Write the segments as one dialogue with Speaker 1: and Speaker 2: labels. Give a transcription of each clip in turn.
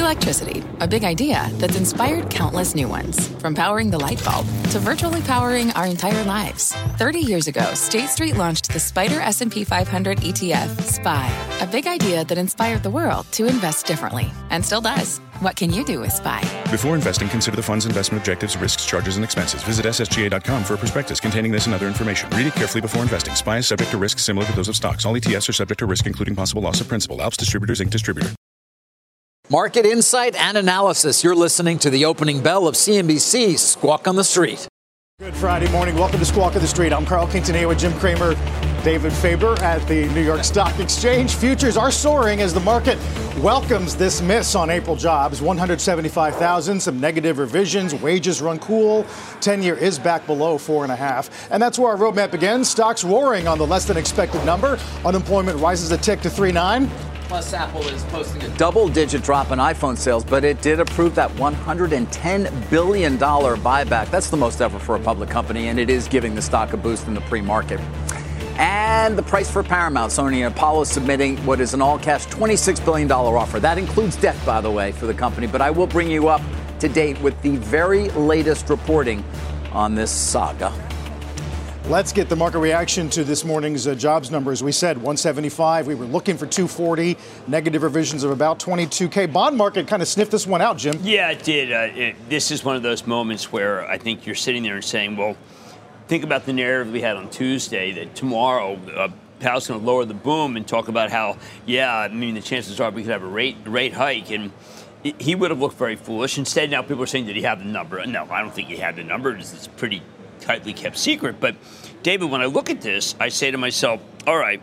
Speaker 1: Electricity, a big idea that's inspired countless new ones. From powering the light bulb to virtually powering our entire lives. 30 years ago, State Street launched the SPDR S&P 500 ETF, SPY. A big idea that inspired the world to invest differently. And still does. What can you do with SPY?
Speaker 2: Before investing, consider the fund's investment objectives, risks, charges, and expenses. Visit ssga.com for a prospectus containing this and other information. Read it carefully before investing. SPY is subject to risks similar to those of stocks. All ETFs are subject to risk, including possible loss of principal. Alps Distributors, Inc. Distributor.
Speaker 3: Market insight and analysis. You're listening to the opening bell of CNBC's Squawk on the Street.
Speaker 4: Good Friday morning. Welcome to Squawk on the Street. I'm Carl Quintanilla with Jim Cramer, David Faber at the New York Stock Exchange. Futures are soaring as the market welcomes this miss on April jobs. 175,000, some negative revisions. Wages run cool. 10-year is back below 4.5. And that's where our roadmap begins. Stocks roaring on the less than expected number. Unemployment rises a tick to 3.9.
Speaker 3: Plus, Apple is posting a double-digit drop in iPhone sales, but it did approve that $110 billion buyback. That's the most ever for a public company, and it is giving the stock a boost in the pre-market. And the price for Paramount, Sony and Apollo submitting what is an all-cash $26 billion offer. That includes debt, by the way, for the company. But I will bring you up to date with the very latest reporting on this saga.
Speaker 4: Let's get the market reaction to this morning's jobs numbers. We said 175. We were looking for 240. Negative revisions of about 22K. Bond market kind of sniffed this one out, Jim.
Speaker 5: Yeah, it did. This is one of those moments where I think you're sitting there and saying, well, think about the narrative we had on Tuesday that tomorrow Powell's going to lower the boom and talk about how, the chances are we could have a rate hike. And he would have looked very foolish. Instead, now people are saying, did he have the number? No, I don't think he had the number. It's pretty tightly kept secret. But, David, when I look at this, I say to myself, all right,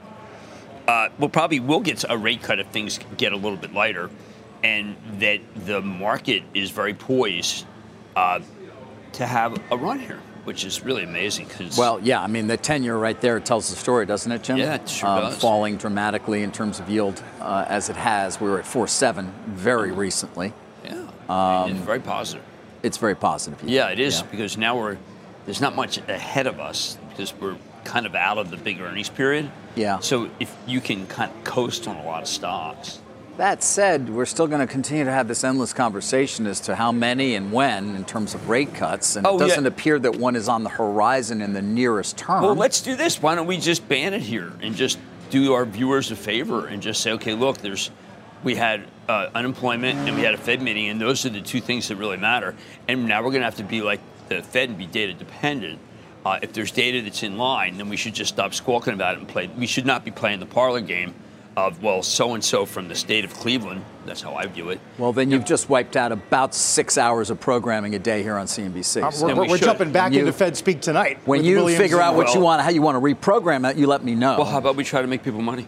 Speaker 5: we'll get a rate cut if things get a little bit lighter, and that the market is very poised to have a run here, which is really amazing.
Speaker 3: Well, yeah, I mean, the 10-year right there tells the story, doesn't it, Jim?
Speaker 5: Yeah, it sure does.
Speaker 3: Falling dramatically in terms of yield as it has. We were at 4.7 very recently.
Speaker 5: Yeah, it's very positive.
Speaker 3: It's very positive.
Speaker 5: Yeah, it is, because now there's not much ahead of us because we're kind of out of the big earnings period.
Speaker 3: Yeah.
Speaker 5: So if you can kind of coast on a lot of stocks.
Speaker 3: That said, we're still going to continue to have this endless conversation as to how many and when in terms of rate cuts. And it doesn't appear that one is on the horizon in the nearest term.
Speaker 5: Well, let's do this. Why don't we just ban it here and just do our viewers a favor and just say, okay, look, we had unemployment and we had a Fed meeting, and those are the two things that really matter. And now we're going to have to be like the Fed and be data dependent. If there's data that's in line, then we should just stop squawking about it and play. We should not be playing the parlor game of, well, so-and-so from the state of Cleveland. That's how I view it.
Speaker 3: Well, then you've just wiped out about 6 hours of programming a day here on CNBC.
Speaker 4: We're jumping back into Fed Speak tonight.
Speaker 3: When you figure out what you want, how you want to reprogram that, you let me know.
Speaker 5: Well, how about we try to make people money?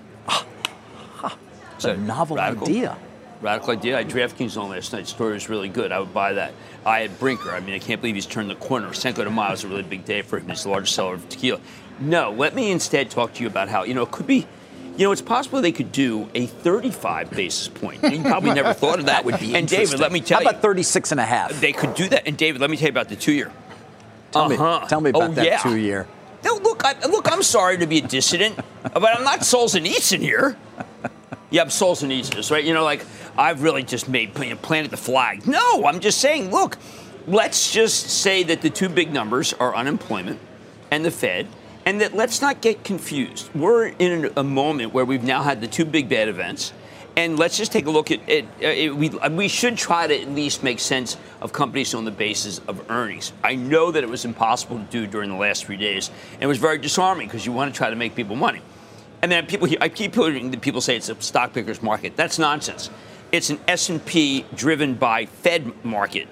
Speaker 3: It's a novel idea.
Speaker 5: Radical idea. I had DraftKings on last night. The story was really good. I would buy that. I had Brinker. I mean, I can't believe he's turned the corner. Cinco de Mayo is a really big day for him. He's the largest seller of tequila. No, let me instead talk to you about how, it could be, it's possible they could do a 35 basis point. You probably never thought of that.
Speaker 3: Would be
Speaker 5: and David, let me tell you.
Speaker 3: How about 36 and a half?
Speaker 5: They could do that. And David, let me tell you about the 2-year.
Speaker 3: Tell me about that 2-year.
Speaker 5: No, look, I'm sorry to be a dissident, but I'm not Solzhenitsyn here. Yeah, I'm Solzhenitsyn, right? I've really just planted the flag. No, I'm just saying, look, let's just say that the two big numbers are unemployment and the Fed, and that let's not get confused. We're in a moment where we've now had the two big bad events, and let's just take a look at it. We should try to at least make sense of companies on the basis of earnings. I know that it was impossible to do during the last 3 days, and it was very disarming because you want to try to make people money. And then I keep hearing people say it's a stock picker's market. That's nonsense. It's an S&P driven by Fed market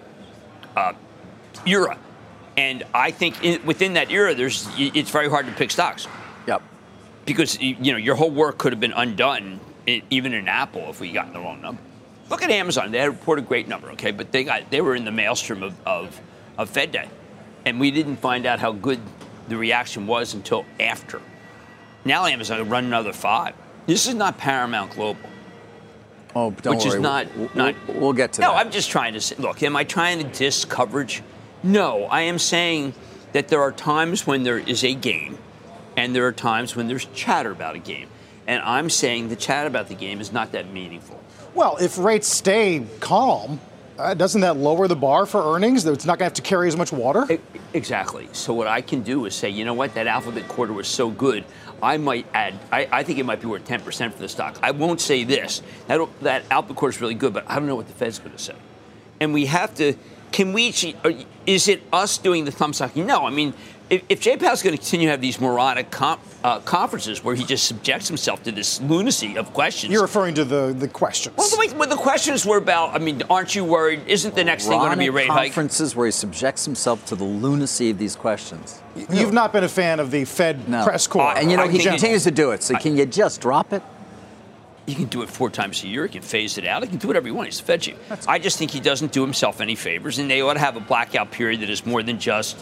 Speaker 5: era. And I think within that era, it's very hard to pick stocks.
Speaker 3: Yep.
Speaker 5: Because, your whole work could have been undone, even in Apple, if we got the wrong number. Look at Amazon. They had reported a great number, okay? But they were in the maelstrom of Fed Day. And we didn't find out how good the reaction was until after. Now Amazon will run another 5. This is not Paramount Global.
Speaker 3: Oh, don't
Speaker 5: which
Speaker 3: worry.
Speaker 5: Is not.
Speaker 3: We'll get to
Speaker 5: that.
Speaker 3: No,
Speaker 5: I'm just trying to say, look, am I trying to diss coverage? No, I am saying that there are times when there is a game, and there are times when there's chatter about a game. And I'm saying the chat about the game is not that meaningful.
Speaker 4: Well, if rates stay calm, doesn't that lower the bar for earnings? It's not going to have to carry as much water?
Speaker 5: Exactly. So what I can do is say, you know what, that Alphabet quarter was so good, I might add, I think it might be worth 10% for the stock. I won't say this. That Alphabet quarter is really good, but I don't know what the Fed's going to say. And we have to, is it us doing the thumb sucking? No. I mean, if Jay Powell's going to continue to have these moronic conferences where he just subjects himself to this lunacy of questions.
Speaker 4: You're referring to the questions.
Speaker 5: Well, the questions were about, I mean, aren't you worried? Isn't the next thing going to be a rate hike?
Speaker 3: Conferences where he subjects himself to the lunacy of these questions.
Speaker 4: You've not been a fan of the Fed press corps.
Speaker 3: And, he continues to do it. So can you just drop it?
Speaker 5: You can do it 4 times a year. He can phase it out. He can do whatever you want. He's the Fed chief. I just think he doesn't do himself any favors, and they ought to have a blackout period that is more than just,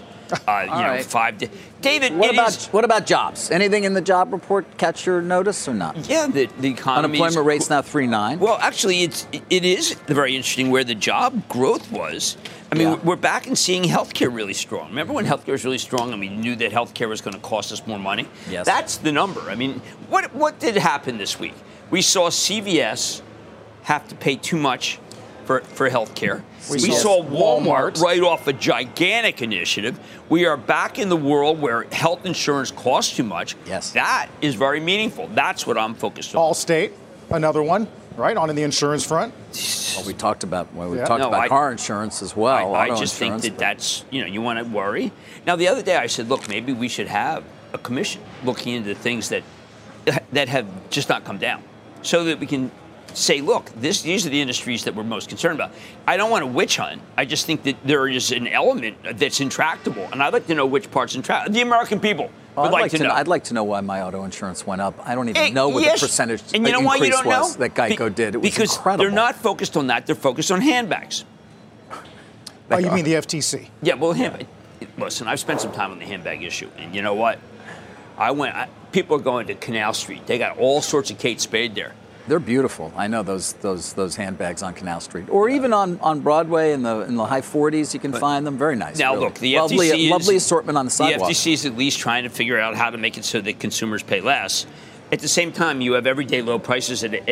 Speaker 5: 5 days. David,
Speaker 3: what about jobs? Anything in the job report catch your notice or not?
Speaker 5: Yeah, the economy.
Speaker 3: Unemployment rate's now 3.9.
Speaker 5: Well, actually, it is very interesting where the job growth was. I mean, we're back and seeing healthcare really strong. Remember when healthcare was really strong and we knew that healthcare was going to cost us more money?
Speaker 3: Yes.
Speaker 5: That's the number. I mean, what did happen this week? We saw CVS have to pay too much for healthcare. We saw Walmart write off a gigantic initiative. We are back in the world where health insurance costs too much.
Speaker 3: Yes.
Speaker 5: That is very meaningful. That's what I'm focused on.
Speaker 4: Allstate, another one, right, on the insurance front.
Speaker 3: Well, we talked about car insurance as well.
Speaker 5: I just think that's, you want to worry. Now, the other day I said, look, maybe we should have a commission looking into things that have just not come down so that we can say, look, these are the industries that we're most concerned about. I don't want to witch hunt. I just think that there is an element that's intractable, and I'd like to know which part's intractable. The American people would like to know.
Speaker 3: I'd like to know why my auto insurance went up. I don't even know what the percentage
Speaker 5: and you know why you don't
Speaker 3: was
Speaker 5: know?
Speaker 3: That Geico did. It was
Speaker 5: because
Speaker 3: incredible.
Speaker 5: They're not focused on that. They're focused on handbags.
Speaker 4: Oh, you mean the FTC?
Speaker 5: Yeah, well, listen, I've spent some time on the handbag issue, and you know what? People are going to Canal Street. They got all sorts of Kate Spade there.
Speaker 3: They're beautiful. I know those handbags on Canal Street, or even on Broadway in the high 40s. You can find them. Very nice.
Speaker 5: Now,
Speaker 3: really.
Speaker 5: Look, the FTC
Speaker 3: lovely assortment on the sidewalk.
Speaker 5: The FTC is at least trying to figure out how to make it so that consumers pay less. At the same time, you have everyday low prices at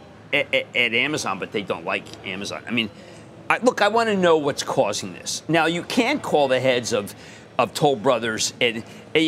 Speaker 5: Amazon, but they don't like Amazon. I mean, I want to know what's causing this. Now, you can't call the heads of Toll Brothers, and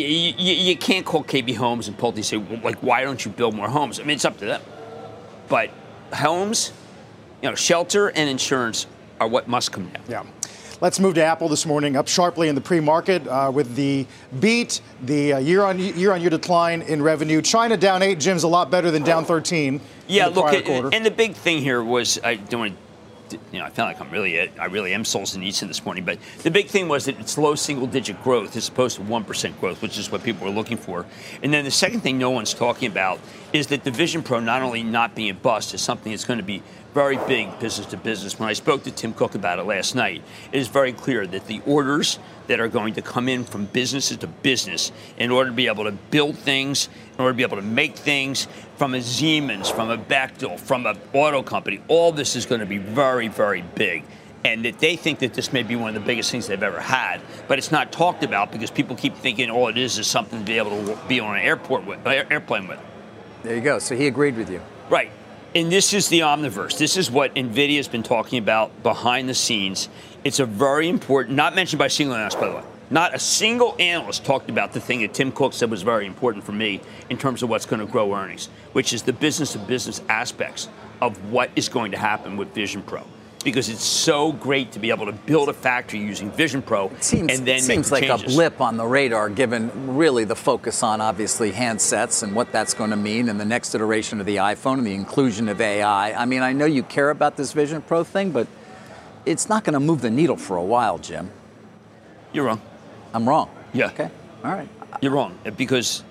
Speaker 5: you can't call KB Homes and Pulte and say, well, like, why don't you build more homes? I mean, it's up to them. But homes, shelter and insurance are what must come down.
Speaker 4: Yeah. Let's move to Apple this morning, up sharply in the pre-market with the beat, the year-on-year decline in revenue. China down 8, Jim's a lot better than down 13.
Speaker 5: Yeah, look, and the big thing here was, I don't want to, I feel like I really am Solzhenitsyn this morning, but the big thing was that it's low single-digit growth as opposed to 1% growth, which is what people were looking for. And then the second thing no one's talking about is that the Vision Pro not only not being a bust is something that's going to be very big business to business. When I spoke to Tim Cook about it last night, it is very clear that the orders that are going to come in from businesses to business in order to be able to build things, in order to be able to make things, from a Siemens, from a Bechtel, from an auto company, all this is going to be very, very big. And that they think that this may be one of the biggest things they've ever had. But it's not talked about because people keep thinking all it is something to be able to be on an airplane with.
Speaker 3: There you go. So he agreed with you.
Speaker 5: Right. And this is the Omniverse. This is what NVIDIA has been talking about behind the scenes. It's a very important, not mentioned by a single analyst, by the way. Not a single analyst talked about the thing that Tim Cook said was very important for me in terms of what's going to grow earnings, which is the business-to-business aspects of what is going to happen with Vision Pro. Because it's so great to be able to build a factory using Vision Pro and then make the changes.
Speaker 3: It seems like a blip on the radar, given really the focus on, obviously, handsets and what that's going to mean and the next iteration of the iPhone and the inclusion of AI. I mean, I know you care about this Vision Pro thing, but it's not going to move the needle for a while, Jim.
Speaker 5: You're wrong.
Speaker 3: I'm wrong?
Speaker 5: Yeah.
Speaker 3: Okay. All right.
Speaker 5: You're wrong, because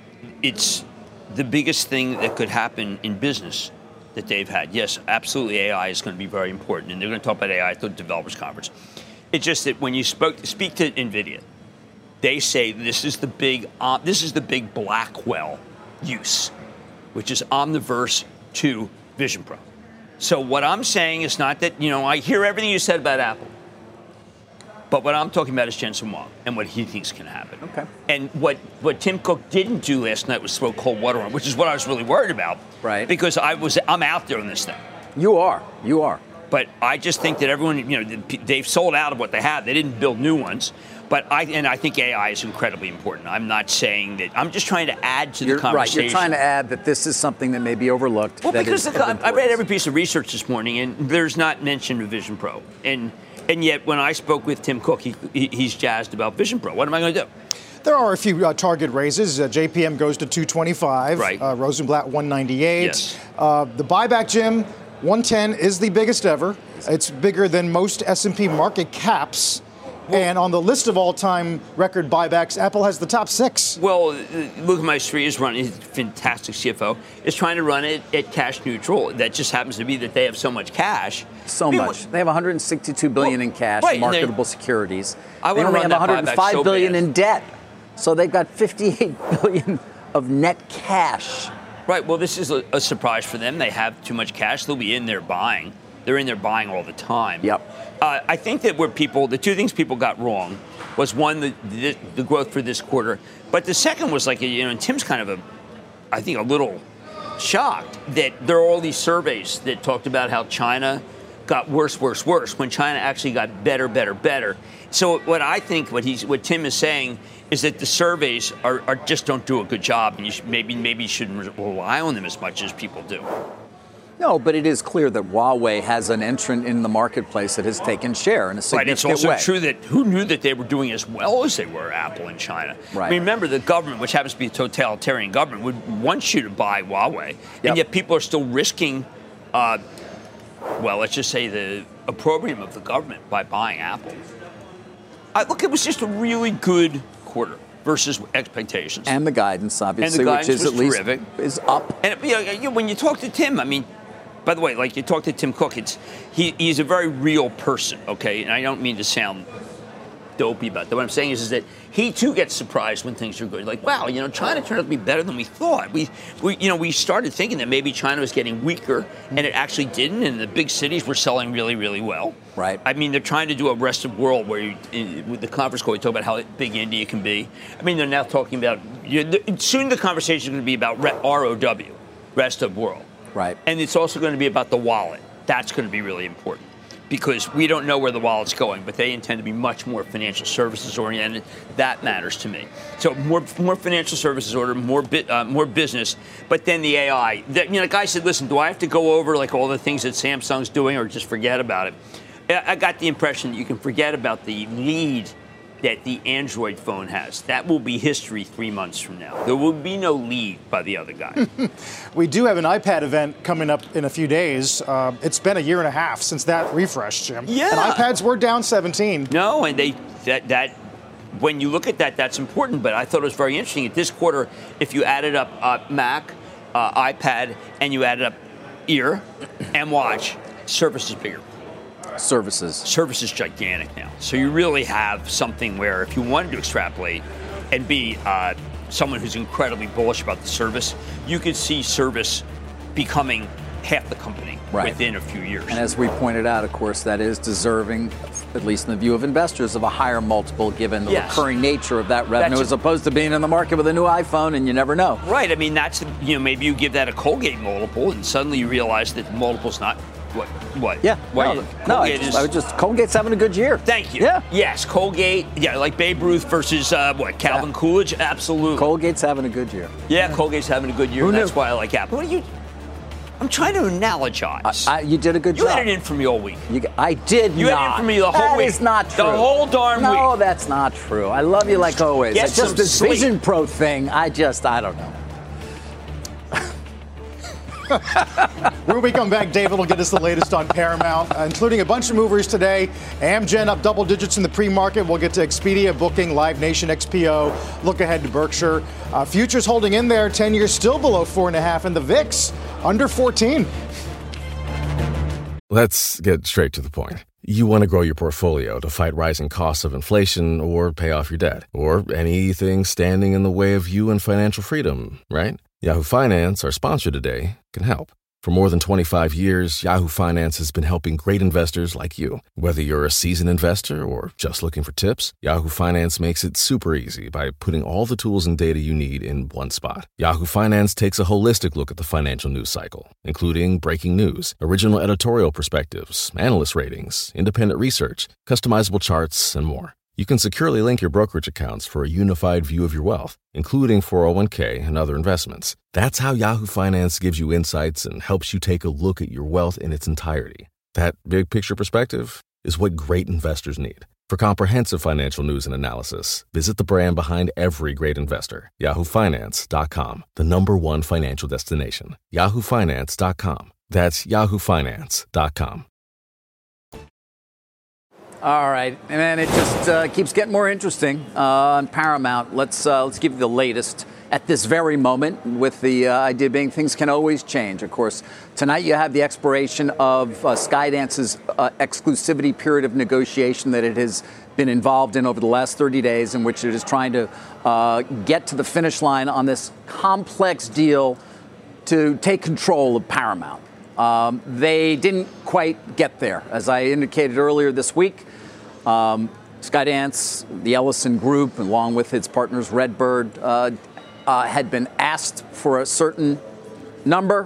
Speaker 5: it's the biggest thing that could happen in business that they've had. Yes, absolutely, AI is going to be very important, and they're going to talk about AI at the developers conference. It's just that when you speak to NVIDIA, they say this is the big Blackwell use, which is Omniverse to Vision Pro. So what I'm saying is not that, I hear everything you said about Apple, but what I'm talking about is Jensen Huang and what he thinks can happen.
Speaker 3: Okay.
Speaker 5: And what Tim Cook didn't do last night was throw cold water on, which is what I was really worried about.
Speaker 3: Right.
Speaker 5: Because I'm out there on this thing.
Speaker 3: You are.
Speaker 5: But I just think that everyone, they've sold out of what they have. They didn't build new ones. But I think AI is incredibly important. I'm not saying that. I'm just trying to add to the conversation.
Speaker 3: Right. You're trying to add that this is something that may be overlooked.
Speaker 5: Well, because I read every piece of research this morning, and there's not mention of Vision Pro. And yet, when I spoke with Tim Cook, he's jazzed about Vision Pro. What am I going to do?
Speaker 4: There are a few target raises. JPM goes to 225.
Speaker 5: Right.
Speaker 4: Rosenblatt 198.
Speaker 5: Yes.
Speaker 4: The buyback, Jim, 110 is the biggest ever. It's bigger than most S&P market caps. And on the list of all-time record buybacks, Apple has the top 6.
Speaker 5: Well, Luca Maestri is running, he's a fantastic CFO, is trying to run it at cash neutral. That just happens to be that they have so much cash.
Speaker 3: Much. They have $162 billion in cash, marketable securities.
Speaker 5: They
Speaker 3: only have $105 billion in debt. So they've got $58 billion of net cash.
Speaker 5: Right. Well, this is a surprise for them. They have too much cash. They'll be in there buying. They're in there buying all the time.
Speaker 3: Yep.
Speaker 5: I think that the two things people got wrong was, one, the growth for this quarter. But the second was and Tim's kind of I think a little shocked that there are all these surveys that talked about how China got worse, when China actually got better. So what I think, what Tim is saying is that the surveys are just don't do a good job, and you maybe shouldn't rely on them as much as people do.
Speaker 3: No, but it is clear that Huawei has an entrant in the marketplace that has taken share in a significant way.
Speaker 5: Right, it's also true that who knew that they were doing as well as they were, Apple in China?
Speaker 3: Right.
Speaker 5: I mean, remember, the government, which happens to be a totalitarian government, would want you to buy Huawei, and yet people are still risking, let's just say the opprobrium of the government by buying Apple. Look, it was just a really good quarter versus expectations.
Speaker 3: And the guidance, obviously,
Speaker 5: which
Speaker 3: is at least
Speaker 5: terrific.
Speaker 3: Is up.
Speaker 5: And when you talk to Tim, by the way, you talk to Tim Cook, he's a very real person, okay? And I don't mean to sound dopey about that. What I'm saying is that he too gets surprised when things are good. Wow, China turned out to be better than we thought. We started thinking that maybe China was getting weaker, and it actually didn't. And the big cities were selling really, really well.
Speaker 3: Right.
Speaker 5: I mean, they're trying to do a rest of world where with the conference call, we talk about how big India can be. I mean, they're now talking about soon the conversation is going to be about ROW, rest of world.
Speaker 3: Right.
Speaker 5: And it's also going to be about the wallet. That's going to be really important because we don't know where the wallet's going, but they intend to be much more financial services oriented. That matters to me. So more financial services oriented, more business. But then the AI. The guy said, "Listen, do I have to go over all the things that Samsung's doing, or just forget about it?" I got the impression that you can forget about the lead that the Android phone has. That will be history 3 months from now. There will be no lead by the other guy.
Speaker 4: We do have an iPad event coming up in a few days. It's been a year and a half since that refresh, Jim.
Speaker 5: Yeah.
Speaker 4: And iPads were down 17.
Speaker 5: No, and that when you look at that, that's important. But I thought it was very interesting. At this quarter, if you added up Mac, iPad, and you added up Ear and Watch, Surface is bigger. Surface is gigantic now. So you really have something where if you wanted to extrapolate and be someone who's incredibly bullish about the service, you could see Surface becoming half the company within a few years.
Speaker 3: And as we pointed out, of course, that is deserving, at least in the view of investors, of a higher multiple given the recurring nature of that revenue as opposed to being in the market with a new iPhone and you never know.
Speaker 5: Right. I mean, that's, maybe you give that a Colgate multiple and suddenly you realize that the multiple's not what?
Speaker 3: Yeah. Colgate's having a good year.
Speaker 5: Thank you.
Speaker 3: Yeah.
Speaker 5: Yes, Colgate. Yeah, like Babe Ruth versus Calvin Coolidge. Absolutely.
Speaker 3: Colgate's having a good year.
Speaker 5: Yeah, Colgate's having a good year.
Speaker 3: Who knew?
Speaker 5: That's why I like Apple. I'm trying to analogize.
Speaker 3: You did a good job.
Speaker 5: You had it in for me all week.
Speaker 3: I did
Speaker 5: You had it in for me the whole week.
Speaker 3: That is not true.
Speaker 5: The whole darn week.
Speaker 3: No, that's not true. I love you like always.
Speaker 5: Get
Speaker 3: it's just
Speaker 5: some
Speaker 3: this
Speaker 5: sleep.
Speaker 3: Vision Pro thing. I don't know.
Speaker 4: When we come back, David will get us the latest on Paramount, including a bunch of movers today. Amgen up double digits in the pre-market. We'll get to Expedia, Booking, Live Nation, XPO. Look ahead to Berkshire. Futures holding in there. 10 years still below 4.5, and the VIX under 14.
Speaker 6: Let's get straight to the point. You want to grow your portfolio to fight rising costs of inflation or pay off your debt or anything standing in the way of you and financial freedom, right? Yahoo Finance, our sponsor today, can help. For more than 25 years, Yahoo Finance has been helping great investors like you. Whether you're a seasoned investor or just looking for tips, Yahoo Finance makes it super easy by putting all the tools and data you need in one spot. Yahoo Finance takes a holistic look at the financial news cycle, including breaking news, original editorial perspectives, analyst ratings, independent research, customizable charts, and more. You can securely link your brokerage accounts for a unified view of your wealth, including 401k and other investments. That's how Yahoo Finance gives you insights and helps you take a look at your wealth in its entirety. That big picture perspective is what great investors need. For comprehensive financial news and analysis, visit the brand behind every great investor, yahoofinance.com, the #1 financial destination, yahoofinance.com. That's yahoofinance.com.
Speaker 3: All right, and then it just keeps getting more interesting on Paramount. Let's give you the latest at this very moment, with the idea being things can always change. Of course, tonight you have the expiration of Skydance's exclusivity period of negotiation that it has been involved in over the last 30 days, in which it is trying to get to the finish line on this complex deal to take control of Paramount. They didn't quite get there. As I indicated earlier this week, Skydance, the Ellison Group, along with its partners Redbird, had been asked for a certain number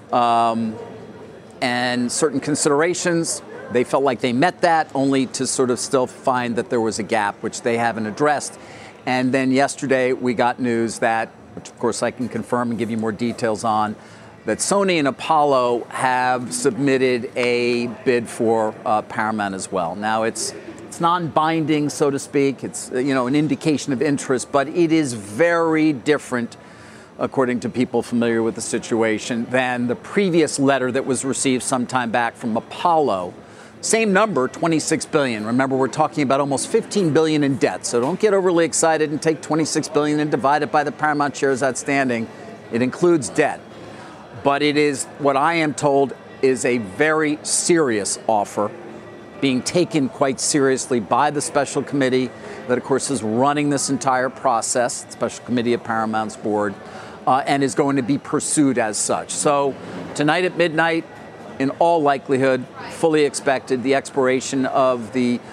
Speaker 3: and certain considerations. They felt like they met that, only to sort of still find that there was a gap, which they haven't addressed. And then yesterday we got news that, which of course I can confirm and give you more details on, that Sony and Apollo have submitted a bid for Paramount as well. Now it's non-binding, so to speak. It's an indication of interest, but it is very different, according to people familiar with the situation, than the previous letter that was received some time back from Apollo. Same number, $26 billion. Remember, we're talking about almost $15 billion in debt, so don't get overly excited and take $26 billion and divide it by the Paramount shares outstanding. It includes debt. But it is, what I am told, is a very serious offer, being taken quite seriously by the special committee that, of course, is running this entire process, the special committee of Paramount's board, and is going to be pursued as such. So tonight at midnight, in all likelihood, fully expected, the expiration of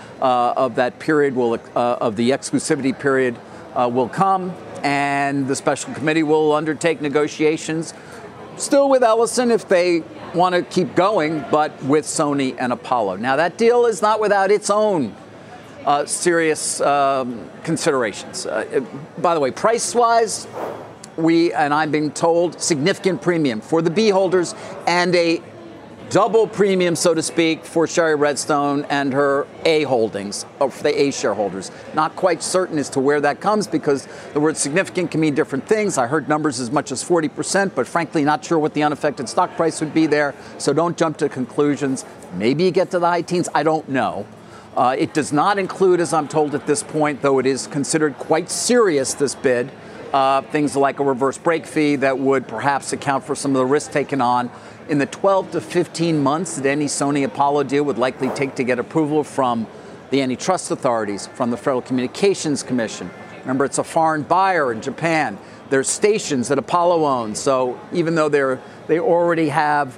Speaker 3: that period of the exclusivity period will come, and the special committee will undertake negotiations. Still with Ellison if they want to keep going, but with Sony and Apollo. Now, that deal is not without its own serious considerations. By the way, price-wise, I'm being told, significant premium for the B holders and a double premium, so to speak, for Sherry Redstone and her A holdings, or for the A shareholders. Not quite certain as to where that comes, because the word significant can mean different things. I heard numbers as much as 40%, but frankly not sure what the unaffected stock price would be there. So don't jump to conclusions. Maybe you get to the high teens. I don't know. It does not include, as I'm told at this point, though it is considered quite serious, this bid, things like a reverse break fee that would perhaps account for some of the risk taken on in the 12 to 15 months that any Sony-Apollo deal would likely take to get approval from the antitrust authorities, from the Federal Communications Commission. Remember, it's a foreign buyer in Japan. There's stations that Apollo owns. So even though they already have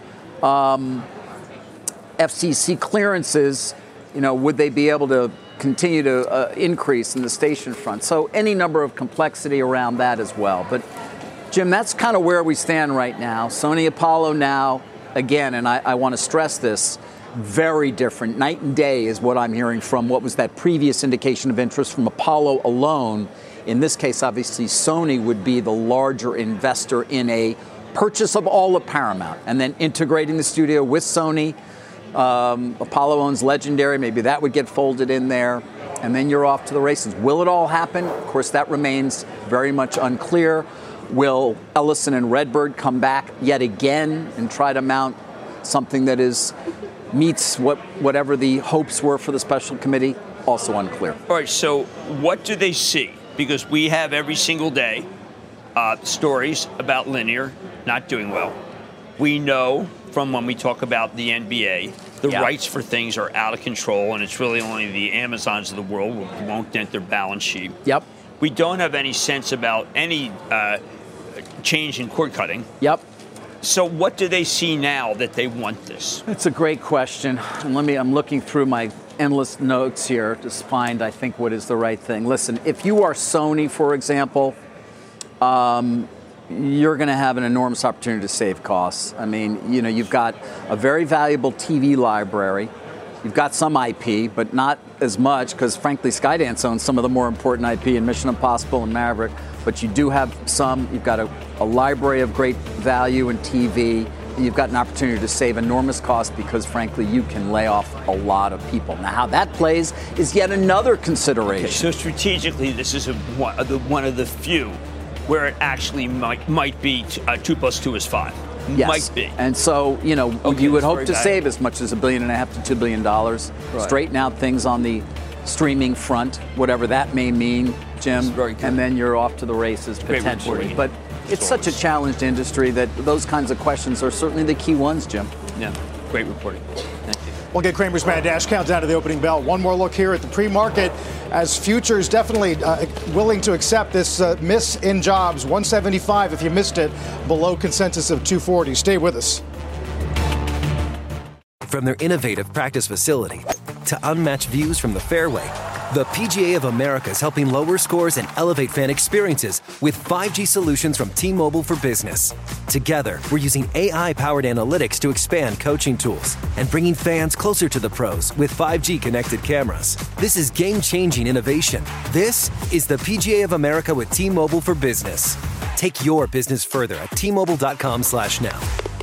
Speaker 3: FCC clearances, would they be able to continue to increase in the station front? So any number of complexity around that as well. But Jim, that's kind of where we stand right now. Sony Apollo now, again, and I want to stress this, very different. Night and day is what I'm hearing from what was that previous indication of interest from Apollo alone. In this case, obviously, Sony would be the larger investor in a purchase of all of Paramount and then integrating the studio with Sony. Apollo owns Legendary. Maybe that would get folded in there. And then you're off to the races. Will it all happen? Of course, that remains very much unclear. Will Ellison and Redbird come back yet again and try to mount something that meets whatever the hopes were for the special committee? Also unclear.
Speaker 5: All right, so what do they see? Because we have every single day stories about linear not doing well. We know from when we talk about the NBA, the rights for things are out of control, and it's really only the Amazons of the world who won't dent their balance sheet.
Speaker 3: Yep.
Speaker 5: We don't have any sense about any change in cord cutting.
Speaker 3: Yep.
Speaker 5: So what do they see now that they want this?
Speaker 3: It's a great question. And I'm looking through my endless notes here to find, I think, what is the right thing. Listen, if you are Sony, for example, you're going to have an enormous opportunity to save costs. I mean, you've got a very valuable TV library. You've got some IP, but not as much because, frankly, Skydance owns some of the more important IP in Mission Impossible and Maverick. But you do have some. You've got a library of great value in TV. And you've got an opportunity to save enormous costs because, frankly, you can lay off a lot of people. Now, how that plays is yet another consideration.
Speaker 5: Okay, so strategically, this is one of the few where it actually might be 2 + 2 is 5.
Speaker 3: Yes.
Speaker 5: Might be.
Speaker 3: And so, you would hope to save as much as $1.5 billion to $2 billion, right. Straighten out things on the streaming front, whatever that may mean, Jim, and then you're off to the races potentially. But it's such a challenged industry that those kinds of questions are certainly the key ones, Jim.
Speaker 5: Yeah, great reporting. Thank you.
Speaker 4: We'll get Cramer's Mad Dash countdown to the opening bell. One more look here at the pre-market as futures definitely willing to accept this miss in jobs. 175 if you missed it, below consensus of 240. Stay with us.
Speaker 7: From their innovative practice facility to unmatched views from the fairway, the PGA of America is helping lower scores and elevate fan experiences with 5G solutions from T-Mobile for Business. Together, we're using AI-powered analytics to expand coaching tools and bringing fans closer to the pros with 5G connected cameras. This is game-changing innovation. This is the PGA of America with T-Mobile for Business. Take your business further at T-Mobile.com/now.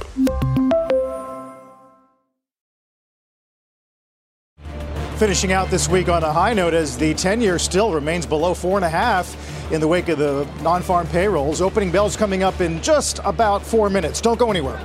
Speaker 4: Finishing out this week on a high note as the 10-year still remains below 4.5 in the wake of the non-farm payrolls. Opening bells coming up in just about 4 minutes. Don't go anywhere.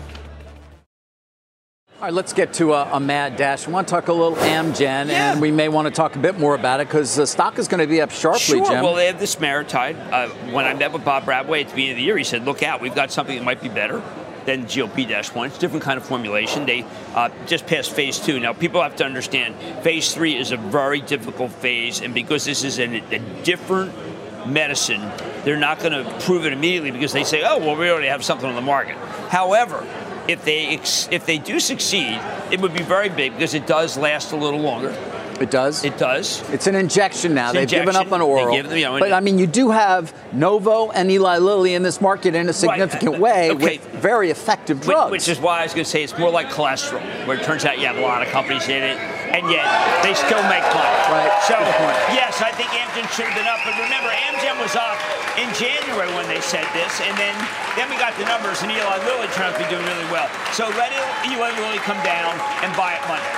Speaker 3: All right, let's get to a mad dash. We want to talk a little Amgen, and we may want to talk a bit more about it because the stock is going to be up sharply,
Speaker 5: Jim.
Speaker 3: Well,
Speaker 5: they have this Maritide. When I met with Bob Bradway at the beginning of the year, he said, look out, we've got something that might be better than GLP-1. It's a different kind of formulation. They just passed phase 2. Now, people have to understand, phase 3 is a very difficult phase, and because this is a different medicine, they're not going to prove it immediately because they say, oh, well, we already have something on the market. However, if they do succeed, it would be very big because it does last a little longer.
Speaker 3: It does?
Speaker 5: It does.
Speaker 3: It's an injection now. They've given up on oral. But, I mean, you do have Novo and Eli Lilly in this market in a significant way with very effective drugs.
Speaker 5: Which is why I was going to say it's more like cholesterol, where it turns out you have a lot of companies in it, and yet they still make money.
Speaker 3: Right.
Speaker 5: So, yes, I think Amgen should have been up. But remember, Amgen was up in January when they said this, and then we got the numbers, and Eli Lilly turned out to be doing really well. So let Eli Lilly come down and buy it Monday.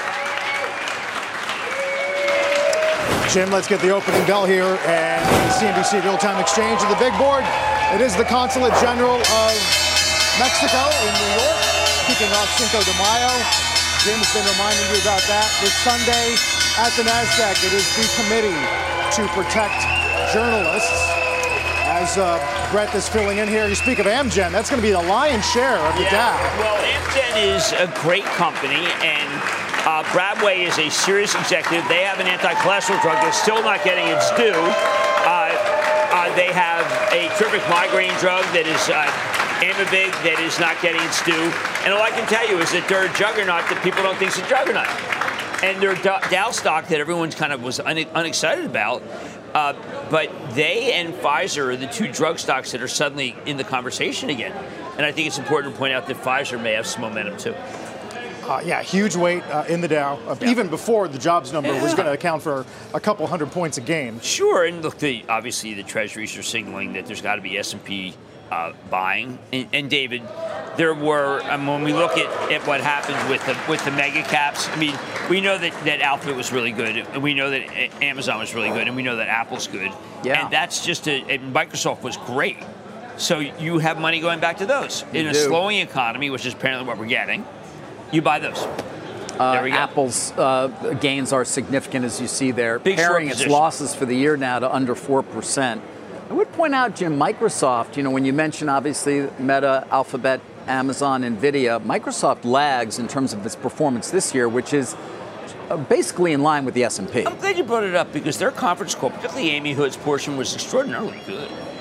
Speaker 4: Jim, let's get the opening bell here and the CNBC real-time exchange of the big board. It is the Consulate General of Mexico in New York, kicking off Cinco de Mayo. Jim's been reminding you about that. This Sunday at the NASDAQ, it is the Committee to Protect Journalists. As Brett is filling in here, you speak of Amgen. That's going to be the lion's share of the Dow.
Speaker 5: Well, Amgen is a great company, and Bradway is a serious executive. They have an anti-cholesterol drug that's still not getting its due. They have a terrific migraine drug that is Amivig that is not getting its due. And all I can tell you is that they're a juggernaut that people don't think is a juggernaut. And they're Dow stock that everyone's kind of was unexcited about. But they and Pfizer are the two drug stocks that are suddenly in the conversation again. And I think it's important to point out that Pfizer may have some momentum, too.
Speaker 4: Huge weight in the Dow, even before the jobs number was going to account for a couple hundred points a gain.
Speaker 5: Sure, and look, obviously the treasuries are signaling that there's got to be S&P buying. And David, there were, when we look at what happened with the mega caps, I mean, we know that Alphabet was really good, and we know that Amazon was really good, and we know that Apple's good. Yeah. And that's and Microsoft was great. So you have money going back to those. In a slowing economy, which is apparently what we're getting, you buy those. There we go.
Speaker 3: Apple's gains are significant, as you see there,
Speaker 5: paring
Speaker 3: its losses for the year now to under 4%. I would point out, Jim, Microsoft, when you mention, obviously, Meta, Alphabet, Amazon, NVIDIA, Microsoft lags in terms of its performance this year, which is basically in line with the S&P.
Speaker 5: I'm glad you brought it up because their conference call, particularly Amy Hood's portion, was extraordinarily good.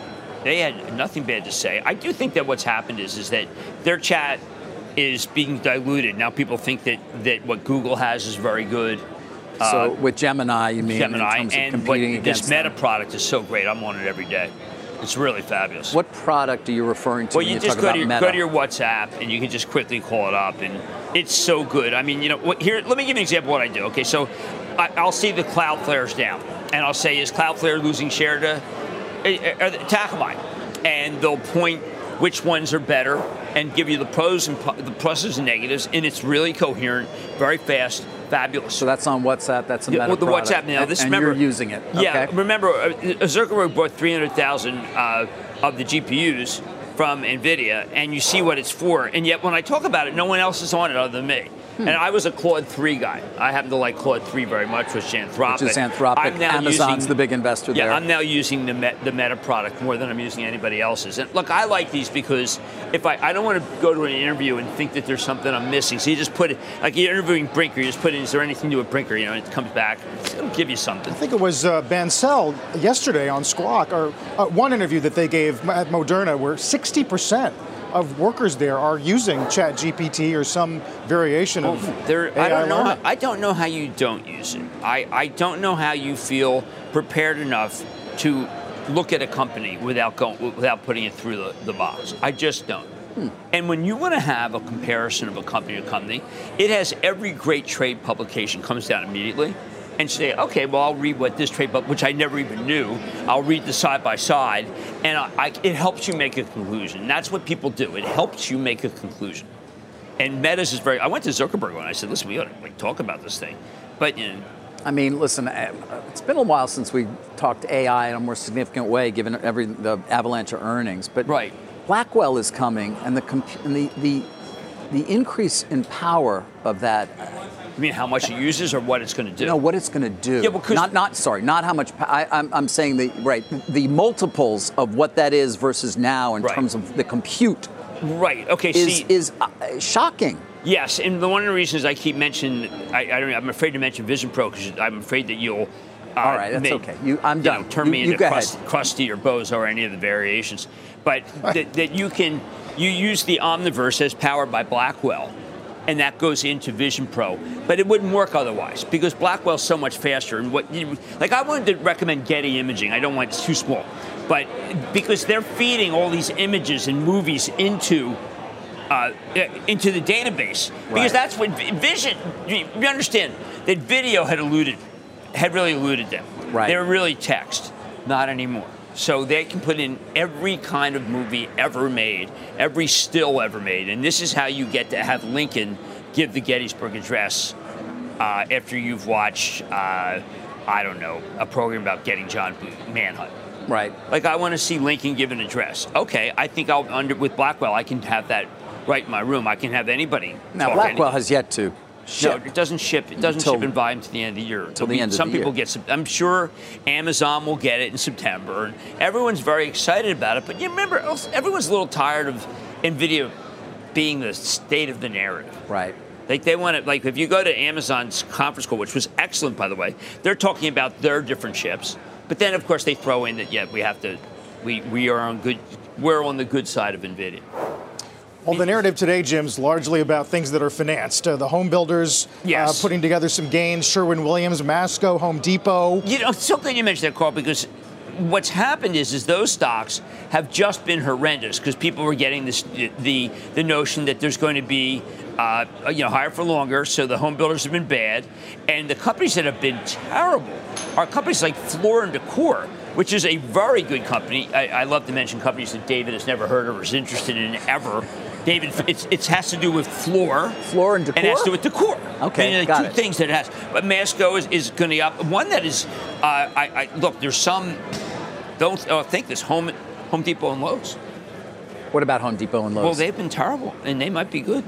Speaker 5: They had nothing bad to say. I do think that what's happened is that their chat is being diluted. Now people think that what Google has is very good.
Speaker 3: So with Gemini, you mean
Speaker 5: Gemini,
Speaker 3: in terms of
Speaker 5: and
Speaker 3: competing against
Speaker 5: this Meta
Speaker 3: them?
Speaker 5: product is so great. I'm on it every day. It's really fabulous.
Speaker 3: What product are you referring to
Speaker 5: Well,
Speaker 3: when
Speaker 5: you
Speaker 3: you
Speaker 5: just
Speaker 3: talk about Meta?
Speaker 5: go to your WhatsApp and you can just quickly call it up, and it's so good. I mean, here. Let me give you an example of what I do. Okay, so I'll see the Cloudflare's down, and I'll say, is Cloudflare losing share to Akamai? And they'll point which ones are better and give you the pros and the pluses and negatives, and it's really coherent, very fast, fabulous.
Speaker 3: So that's on WhatsApp. That's a Meta
Speaker 5: with the
Speaker 3: product.
Speaker 5: WhatsApp now.
Speaker 3: And you're using it.
Speaker 5: Yeah.
Speaker 3: Okay.
Speaker 5: Remember, Zuckerberg bought 300,000 of the GPUs from NVIDIA, and you see what it's for. And yet, when I talk about it, no one else is on it other than me. And I was a Claude 3 guy. I happen to like Claude 3 very much, which is Anthropic.
Speaker 3: Which is Anthropic.
Speaker 5: I'm now
Speaker 3: Amazon's the big investor there.
Speaker 5: Yeah, I'm now using the Meta product more than I'm using anybody else's. And look, I like these because if I don't want to go to an interview and think that there's something I'm missing. So you just put it, like you're interviewing Brinker, you just put in, is there anything to do with Brinker? And it comes back, it'll give you something.
Speaker 4: I think it was Bancel yesterday on Squawk, or one interview that they gave at Moderna, where 60% of workers there are using ChatGPT or some variation of AI learning.
Speaker 5: I don't know how you don't use it. I don't know how you feel prepared enough to look at a company without putting it through the box. I just don't. And when you want to have a comparison of a company to company, it has every great trade publication comes down immediately and say, okay, well, I'll read what this trade, which I never even knew. I'll read the side by side, and it helps you make a conclusion. That's what people do. It helps you make a conclusion. And Meta's is very. I went to Zuckerberg and I said, listen, we ought to talk about this thing. But
Speaker 3: I mean, listen, it's been a while since we talked AI in a more significant way, given the avalanche of earnings. But
Speaker 5: right.
Speaker 3: Blackwell is coming, and the increase in power of that.
Speaker 5: You mean how much it uses or what it's going to do?
Speaker 3: No, what it's going to do.
Speaker 5: Yeah, because
Speaker 3: not how much. I'm saying the multiples of what that is versus now in terms of the compute.
Speaker 5: Right. Okay.
Speaker 3: Is shocking.
Speaker 5: Yes, and one of the reasons I keep mentioning, I'm afraid to mention Vision Pro because I'm afraid that you'll.
Speaker 3: All right, that's okay. I'm done.
Speaker 5: Turn me into Krusty or Bozo or any of the variations, but that you use the Omniverse as powered by Blackwell. And that goes into Vision Pro, but it wouldn't work otherwise because Blackwell's so much faster. And I wanted to recommend Getty Imaging. I don't want it's too small, but because they're feeding all these images and movies into the database, because that's what Vision. You understand that video had really eluded them.
Speaker 3: Right.
Speaker 5: They were really text, not anymore. So they can put in every kind of movie ever made, every still ever made. And this is how you get to have Lincoln give the Gettysburg Address after you've watched, a program about getting John Manhunt.
Speaker 3: Right.
Speaker 5: Like, I want to see Lincoln give an address. Okay, I think with Blackwell, I can have that right in my room. I can have anybody.
Speaker 3: Now, Blackwell has yet to ship.
Speaker 5: No, it doesn't ship. It doesn't ship in volume to the end of the year.
Speaker 3: Till the end of the year.
Speaker 5: Some people get. I'm sure Amazon will get it in September, and everyone's very excited about it. But you remember, everyone's a little tired of NVIDIA being the state of the narrative.
Speaker 3: Right.
Speaker 5: Like they want it. Like if you go to Amazon's conference call, which was excellent, by the way, they're talking about their different chips. But then, of course, they throw in that we're on the good side of NVIDIA.
Speaker 4: Well, the narrative today, Jim, is largely about things that are financed. The home builders putting together some gains, Sherwin-Williams, Masco, Home Depot.
Speaker 5: It's so good you mentioned that, Carl, because what's happened is those stocks have just been horrendous because people were getting the notion that there's going to be higher for longer, so the home builders have been bad. And the companies that have been terrible are companies like Floor & Decor, which is a very good company. I love to mention companies that David has never heard of or is interested in ever. David, it has to do with floor.
Speaker 3: Floor and decor?
Speaker 5: And it has to do with decor.
Speaker 3: Okay,
Speaker 5: and
Speaker 3: got
Speaker 5: two things that it has. But Masco is going to be up. One that is, look, there's some, don't think this, Home Depot and Lowe's.
Speaker 3: What about Home Depot and Lowe's?
Speaker 5: Well, they've been terrible, and they might be good.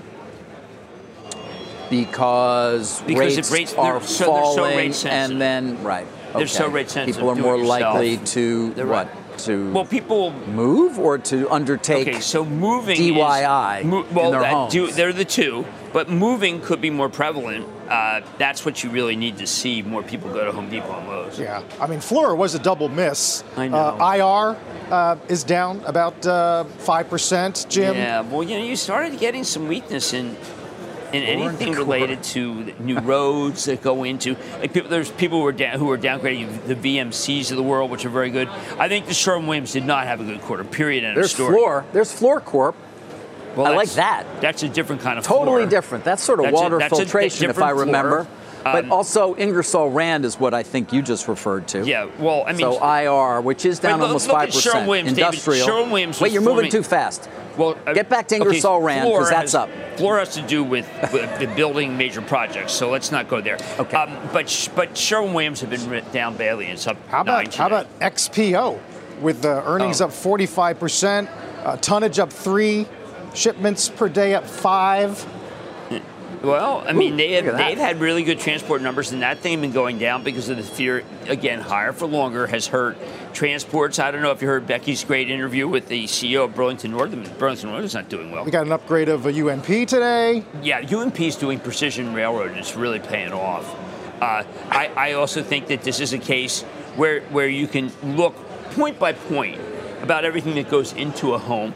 Speaker 3: Because rates are falling, and then, right. Okay.
Speaker 5: They're so rate sensitive.
Speaker 3: People are more likely to, to
Speaker 5: people
Speaker 3: move or to undertake
Speaker 5: moving
Speaker 3: DIY in their homes.
Speaker 5: They're the two, but moving could be more prevalent That's what you really need to see more people go to Home Depot and Lowe's.
Speaker 4: Yeah. I mean, Fluor was a double miss.
Speaker 5: I know.
Speaker 4: IR is down about 5%, Jim.
Speaker 5: Yeah, well, you started getting some weakness in anything related to new roads that go into, like there's people who are downgrading the VMCs of the world, which are very good. I think the Sherwin-Williams did not have a good quarter. Period. End of story.
Speaker 3: There's Fluor Corp.
Speaker 5: Well,
Speaker 3: I like that.
Speaker 5: That's a different kind of
Speaker 3: totally
Speaker 5: floor.
Speaker 3: different. That's sort of water filtration, if I remember. But also Ingersoll Rand is what I think you just referred to.
Speaker 5: Yeah, well, I mean,
Speaker 3: so IR, which is down almost 5%.
Speaker 5: Sherwin-Williams,
Speaker 3: Industrial.
Speaker 5: Sherwin-Williams.
Speaker 3: Wait, you're moving too fast.
Speaker 5: Well,
Speaker 3: get back to Ingersoll Rand because that's up.
Speaker 5: Fluor has to do with the building major projects, so let's not go there.
Speaker 3: Okay.
Speaker 5: But Sherwin-Williams have been down badly. It's up.
Speaker 4: How about XPO with the earnings up 45%, tonnage up 3%, shipments per day up 5%.
Speaker 5: Well, I mean, they've had really good transport numbers, and that thing has been going down because of the fear, again, higher for longer has hurt transports. I don't know if you heard Becky's great interview with the CEO of Burlington Northern. Burlington Northern's not doing well.
Speaker 4: We got an upgrade of a UNP today.
Speaker 5: Yeah, UNP's doing precision railroad, and it's really paying off. I also think that this is a case where you can look point by point about everything that goes into a home,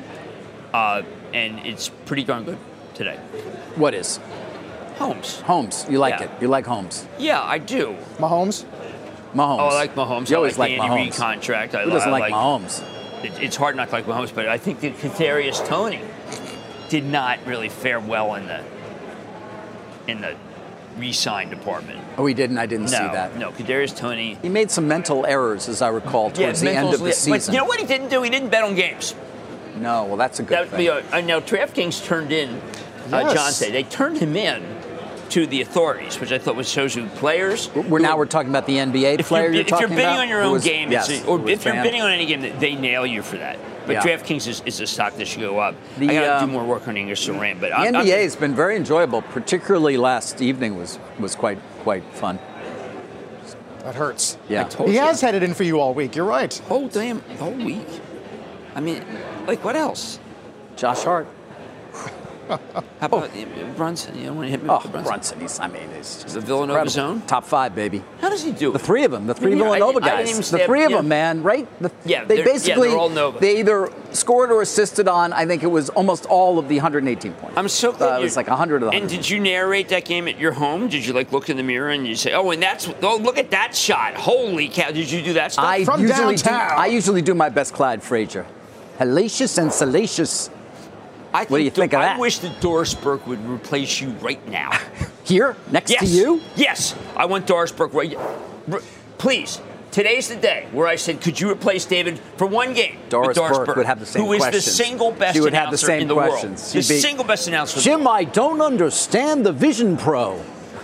Speaker 5: and it's pretty darn good today.
Speaker 3: What is?
Speaker 5: Homes.
Speaker 3: Homes. You like it. You like homes.
Speaker 5: Yeah, I do.
Speaker 4: Mahomes?
Speaker 3: Mahomes.
Speaker 5: Oh, I like Mahomes.
Speaker 3: You always
Speaker 5: I like
Speaker 3: like
Speaker 5: the Andy
Speaker 3: Mahomes.
Speaker 5: Reid contract.
Speaker 3: Who doesn't like Mahomes?
Speaker 5: It's hard not to like Mahomes, but I think that Kadarius Toney did not really fare well in the re-sign department.
Speaker 3: Oh, he didn't? I didn't see that.
Speaker 5: No, Kadarius Toney.
Speaker 3: He made some mental errors, as I recall, towards the end of the season.
Speaker 5: But you know what he didn't do? He didn't bet on games.
Speaker 3: No, well, that's a good thing.
Speaker 5: Now, DraftKings turned in Jonte. They turned him in to the authorities, which I thought shows you players.
Speaker 3: We're talking about the NBA player you're talking about?
Speaker 5: If you're bidding on your own game, or if you're bidding on any game, they nail you for that. But DraftKings is a stock that should go up. I got to do more work on Ingersoll Rand. But
Speaker 3: the NBA has been very enjoyable, particularly last evening was quite fun.
Speaker 4: That hurts.
Speaker 3: Yeah.
Speaker 4: He has had it in for you all week. You're right.
Speaker 5: Whole week. I mean, like what else?
Speaker 3: Josh Hart.
Speaker 5: How about Brunson? You don't want to hit me with the
Speaker 3: Brunson. He's
Speaker 5: the Villanova zone.
Speaker 3: Top 5, baby.
Speaker 5: How does he do it?
Speaker 3: The three of them. The three Villanova guys. The three of them, man. Right? They're all Nova. They either scored or assisted on. I think it was almost all of the 118 points.
Speaker 5: I'm so glad
Speaker 3: it was like 100 of the 100.
Speaker 5: And did you narrate that game at your home? Did you look in the mirror and you say, look at that shot. Holy cow! Did you do that stuff?
Speaker 4: I
Speaker 3: usually do my best Clyde Frazier. Hellacious and salacious. What do you think of that?
Speaker 5: I wish that Doris Burke would replace you right now.
Speaker 3: Here? Next to you?
Speaker 5: Yes. I want Doris Burke right. Please. Today's the day where I said, could you replace David for one game?
Speaker 3: Doris Burke would have the same questions.
Speaker 5: Who is the single best announcer in the world. The single best announcer.
Speaker 3: Jim, I don't understand the Vision Pro.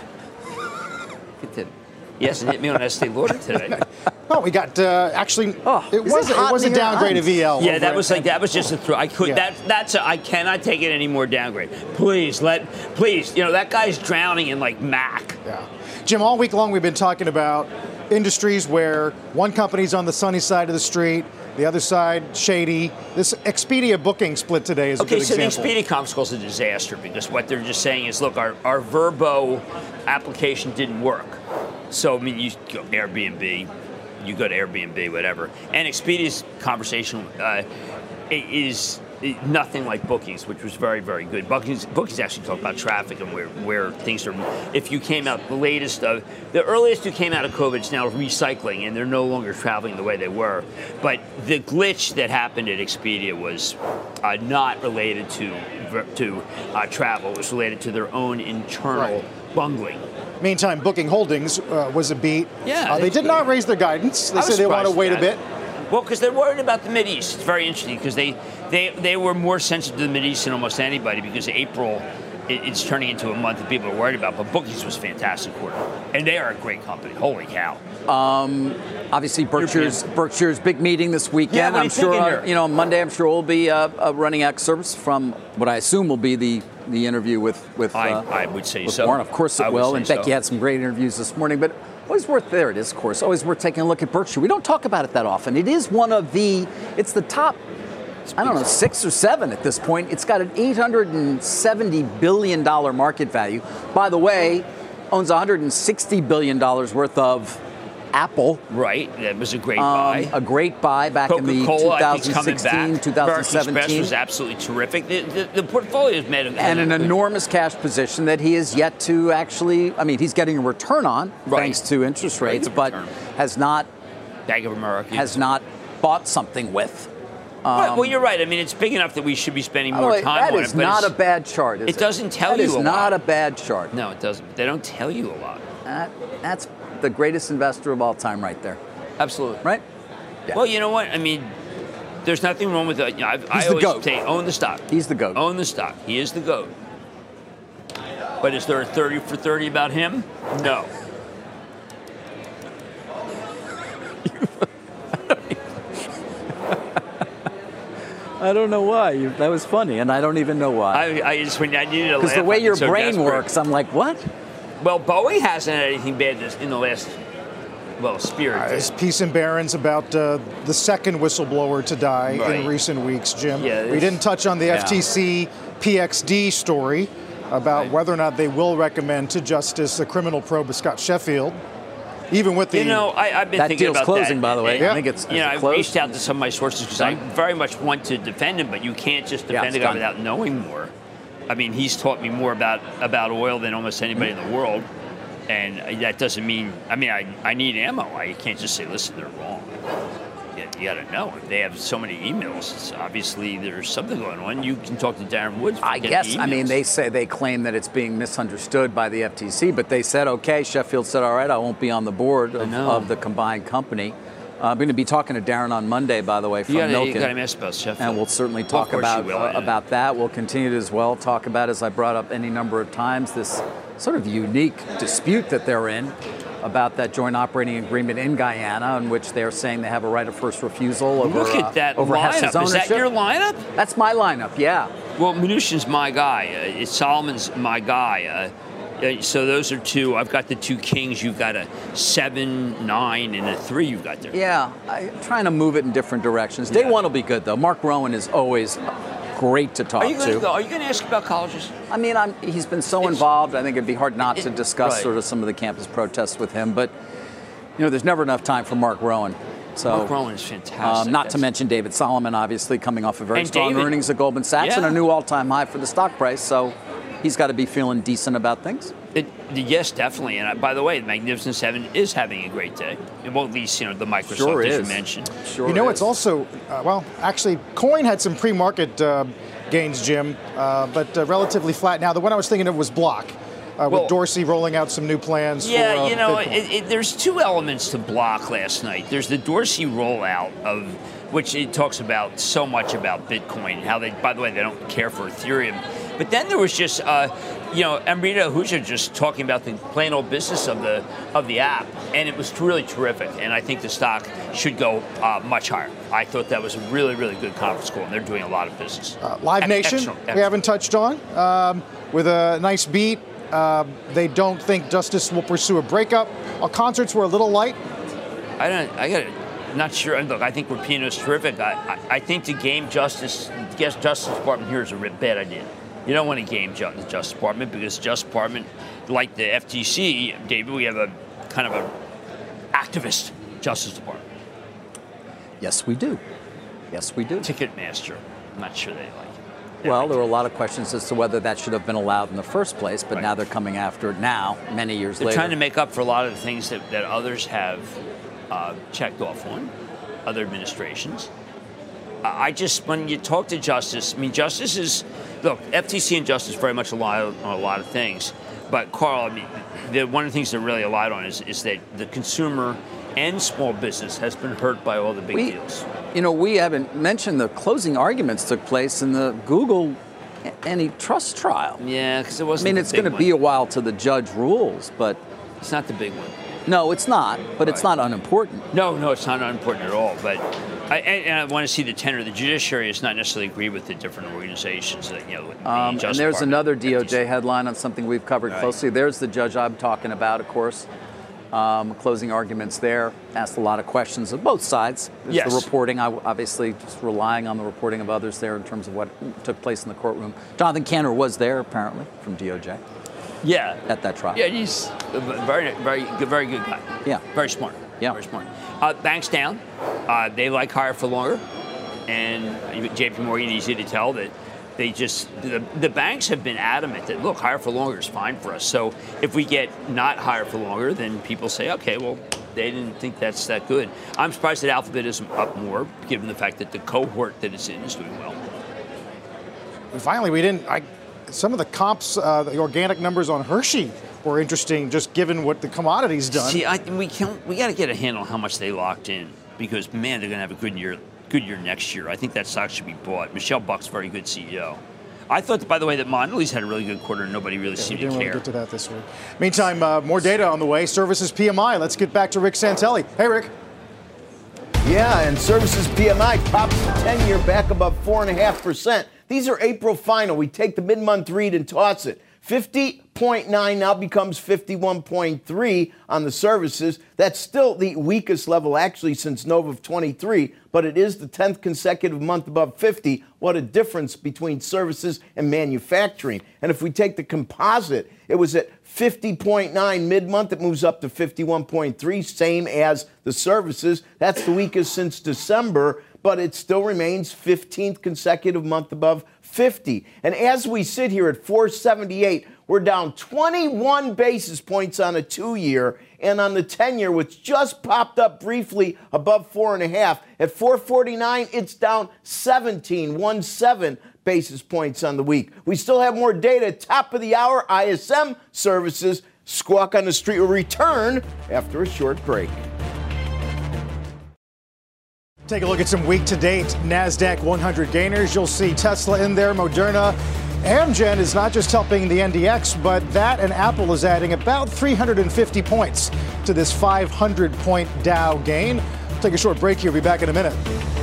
Speaker 5: He hasn't hit me on Estee Lauder today.
Speaker 4: Oh, we got it was a downgrade of VL.
Speaker 5: Yeah, that was just a throw. I cannot take it any more downgrade. Please, that guy's drowning in Mac.
Speaker 4: Yeah. Jim, all week long we've been talking about industries where one company's on the sunny side of the street, the other side shady. This Expedia booking split today is a good example.
Speaker 5: Okay, so the Expedia conference call is a disaster because what they're just saying is, look, our Vrbo application didn't work. So, I mean, you go Airbnb, you go to Airbnb, whatever. And Expedia's conversation is nothing like Bookings, which was very, very good. Bookings actually talk about traffic and where things are. If you came out the earliest you came out of COVID is now recycling, and they're no longer traveling the way they were. But the glitch that happened at Expedia was not related to travel. It was related to their own internal bungling.
Speaker 4: Meantime, Booking Holdings was a beat.
Speaker 5: Yeah,
Speaker 4: they did not raise their guidance. They said they want to wait a bit.
Speaker 5: Well, because they're worried about the Mideast. It's very interesting because they were more sensitive to the Mideast than almost anybody because April, it's turning into a month that people are worried about. But Bookings was a fantastic quarter, and they are a great company. Holy cow!
Speaker 3: Obviously, Berkshire's big meeting this weekend.
Speaker 5: Yeah,
Speaker 3: I'm sure Monday. I'm sure we'll be running excerpts from what I assume will be the interview with
Speaker 5: I would say
Speaker 3: with
Speaker 5: so.
Speaker 3: Warren. Of course it will. And Becky had some great interviews this morning, but. Always worth taking a look at Berkshire. We don't talk about it that often. It is it's the top I don't know, 6 or 7 at this point. It's got an $870 billion market value. By the way, owns $160 billion worth of Apple.
Speaker 5: Right, that was a great buy.
Speaker 3: A great buy back in the 2016, 2017.
Speaker 5: Express was absolutely terrific. The portfolio has made
Speaker 3: and an enormous cash position that he has yet to actually, I mean, he's getting a return on thanks to interest rates, but has not,
Speaker 5: Bank of America
Speaker 3: has not bought something with.
Speaker 5: Well, you're right. I mean, it's big enough that we should be spending more time on it.
Speaker 3: That is not a bad chart, is it?
Speaker 5: It doesn't tell you a lot.
Speaker 3: That is not a bad chart.
Speaker 5: No, it doesn't. They don't tell you a lot.
Speaker 3: That's the greatest investor of all time right there.
Speaker 5: Absolutely.
Speaker 3: Right?
Speaker 5: Yeah. Well, you know what? I mean, there's nothing wrong with it. I always say own the stock.
Speaker 3: He's the GOAT.
Speaker 5: Own the stock. He is the GOAT. But is there a 30 for 30 about him? No.
Speaker 3: I don't know why. That was funny, and I don't even know why.
Speaker 5: I needed to laugh.
Speaker 3: Because the way your brain works, I'm like, what?
Speaker 5: Well, Bowie hasn't had anything bad in the last, Spirit.
Speaker 4: There's Peace and Barron's about the second whistleblower to die in recent weeks, Jim.
Speaker 5: Yeah,
Speaker 4: we didn't touch on the FTC PXD story about whether or not they will recommend to justice a criminal probe of Scott Sheffield. Even with the,
Speaker 5: I've been thinking about
Speaker 3: that. That deal's closing, by the way.
Speaker 4: Yeah.
Speaker 3: I think it's
Speaker 5: I've reached out to some of my sources because I very much want to defend him, but you can't just defend a guy without knowing more. I mean, he's taught me more about oil than almost anybody in the world, and that doesn't mean. I mean, I need ammo. I can't just say, listen, they're wrong. You got to know. If they have so many emails, obviously there's something going on. You can talk to Darren Woods.
Speaker 3: I guess. I mean, they claim that it's being misunderstood by the FTC, but they said, okay. Sheffield said, all right, I won't be on the board of the combined company. I'm going to be talking to Darren on Monday, by the way, from Milken.
Speaker 5: You got to ask about Sheffield.
Speaker 3: And we'll certainly talk about that. We'll continue to as well talk about, as I brought up any number of times, this sort of unique dispute that they're in about that joint operating agreement in Guyana, in which they're saying they have a right of first refusal over
Speaker 5: Look at that
Speaker 3: over
Speaker 5: lineup.
Speaker 3: Hess's ownership.
Speaker 5: Is that your lineup?
Speaker 3: That's my lineup, yeah.
Speaker 5: Well, Mnuchin's my guy. Solomon's my guy. So those are two. I've got the two kings. You've got a 7, 9, and a 3 you've got there.
Speaker 3: Yeah, I'm trying to move it in different directions. Day one will be good, though. Mark Rowan is always great to talk to.
Speaker 5: Are you going to ask about colleges?
Speaker 3: I mean, he's been so involved. I think it'd be hard not to discuss sort of some of the campus protests with him. But, there's never enough time for Mark Rowan. So,
Speaker 5: Mark Rowan is fantastic.
Speaker 3: Not to mention David Solomon, obviously, coming off a very strong earnings at Goldman Sachs and a new all-time high for the stock price. So he's got to be feeling decent about things.
Speaker 5: Yes, definitely. And by the way, the Magnificent Seven is having a great day. Well, at least, the Microsoft that you mentioned.
Speaker 4: It's also, actually, Coin had some pre-market gains, Jim, but relatively flat. Now, the one I was thinking of was Block. With Dorsey rolling out some new plans for Bitcoin.
Speaker 5: There's two elements to Block last night. There's the Dorsey rollout of which it talks about so much about Bitcoin, how they, by the way, they don't care for Ethereum. But then there was just, Amrita Ahuja just talking about the plain old business of the app, and it was really terrific. And I think the stock should go much higher. I thought that was a really, really good conference call, and they're doing a lot of business.
Speaker 4: Live Nation, excellent. We haven't touched on, with a nice beat. They don't think Justice will pursue a breakup. Our concerts were a little light.
Speaker 5: Not sure. Look, I think Rapinoe's terrific. I think to game Justice Department here is a bad idea. You don't want to game the Justice Department because the Justice Department, like the FTC, David, we have a kind of an activist Justice Department.
Speaker 3: Yes, we do. Yes, we do.
Speaker 5: Ticketmaster. I'm not sure they like it.
Speaker 3: Well, there were a lot of questions as to whether that should have been allowed in the first place, but now they're coming after it now, many years later.
Speaker 5: They're trying to make up for a lot of the things that others have checked off on, other administrations. When you talk to Justice, Justice is, look, FTC and Justice very much rely on a lot of things. But, Carl, one of the things they're really relied on is that the consumer and small business has been hurt by all the big deals.
Speaker 3: We haven't mentioned the closing arguments took place in the Google antitrust trial.
Speaker 5: Yeah, because it wasn't
Speaker 3: it's going to be a while till the judge rules, but...
Speaker 5: It's not the big one.
Speaker 3: No, it's not, but it's not unimportant.
Speaker 5: No, it's not unimportant at all. But I want to see the tenor. The judiciary does not necessarily agree with the different organizations that
Speaker 3: and there's another DOJ headline on something we've covered closely. There's the judge I'm talking about, of course. Closing arguments there. Asked a lot of questions of both sides.
Speaker 5: Yes.
Speaker 3: The reporting, obviously, just relying on the reporting of others there in terms of what took place in the courtroom. Jonathan Cantor was there, apparently, from DOJ.
Speaker 5: Yeah.
Speaker 3: At that trial.
Speaker 5: Yeah, he's a very good guy.
Speaker 3: Yeah.
Speaker 5: Very smart.
Speaker 3: Yeah.
Speaker 5: Very smart. Banks down. They like higher for longer. And JP Morgan, easy to tell that they just, the banks have been adamant that, look, higher for longer is fine for us. So if we get not higher for longer, then people say, okay, well, they didn't think that's that good. I'm surprised that Alphabet isn't up more, given the fact that the cohort that it's in is doing well.
Speaker 4: Finally, some of the comps, the organic numbers on Hershey were interesting, just given what the commodity's done.
Speaker 5: See, we got to get a handle on how much they locked in, because, man, they're going to have a good year next year. I think that stock should be bought. Michelle Buck's very good CEO. I thought, by the way, that Mondelez had a really good quarter and nobody really seemed to care.
Speaker 4: We didn't really get to that this week. Meantime, more data on the way. Services PMI. Let's get back to Rick Santelli. Hey, Rick.
Speaker 8: Yeah, and services PMI pops the 10-year back above 4.5%. These are April final. We take the mid-month read and toss it. 50.9 now becomes 51.3 on the services. That's still the weakest level, actually, since Nova of 23, but it is the 10th consecutive month above 50. What a difference between services and manufacturing. And if we take the composite, it was at 50.9 mid-month. It moves up to 51.3, same as the services. That's the weakest since December, but it still remains 15th consecutive month above 50. And as we sit here at 478, we're down 21 basis points on a 2-year, and on the 10-year, which just popped up briefly above 4.5. At 449, it's down 17 basis points on the week. We still have more data. Top of the hour, ISM services. Squawk on the Street will return after a short break.
Speaker 4: Take a look at some week-to-date NASDAQ 100 gainers. You'll see Tesla in there, Moderna. Amgen is not just helping the NDX, but that and Apple is adding about 350 points to this 500-point Dow gain. Take a short break here. We'll be back in a minute.